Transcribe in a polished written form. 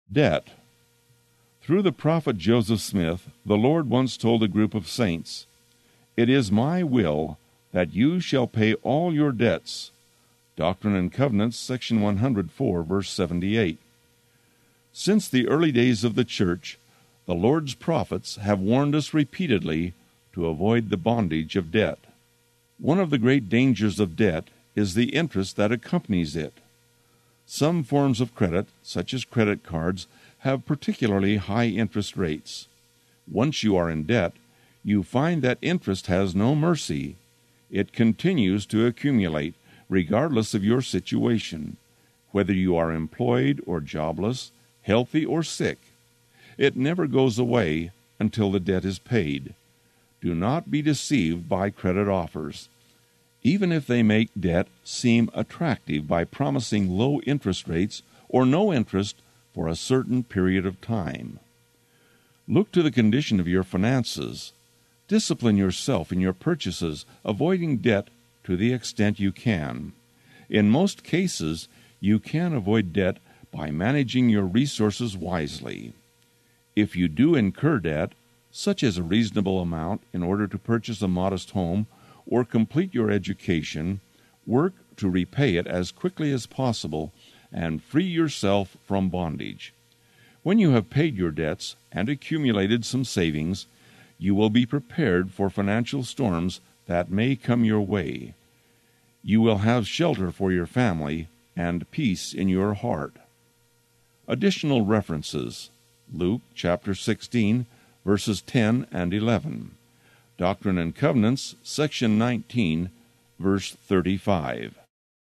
Debt. Through the prophet Joseph Smith, the Lord once told a group of saints, "It is my will that you shall pay all your debts." Doctrine and Covenants, section 104, verse 78. Since the early days of the church, the Lord's prophets have warned us repeatedly to avoid the bondage of debt. One of the great dangers of debt is the interest that accompanies it. Some forms of credit, such as credit cards, have particularly high interest rates. Once you are in debt, you find that interest has no mercy. It continues to accumulate, regardless of your situation, whether you are employed or jobless, healthy or sick. It never goes away until the debt is paid. Do not be deceived by credit offers. Even if they make debt seem attractive by promising low interest rates or no interest for a certain period of time. Look to the condition of your finances. Discipline yourself in your purchases, avoiding debt to the extent you can. In most cases, you can avoid debt by managing your resources wisely. If you do incur debt, such as a reasonable amount in order to purchase a modest home or complete your education, work to repay it as quickly as possible and free yourself from bondage. When you have paid your debts and accumulated some savings, you will be prepared for financial storms that may come your way. You will have shelter for your family and peace in your heart. Additional references: Luke chapter 16, verses 10 and 11. Doctrine and Covenants, section 19, verse 35.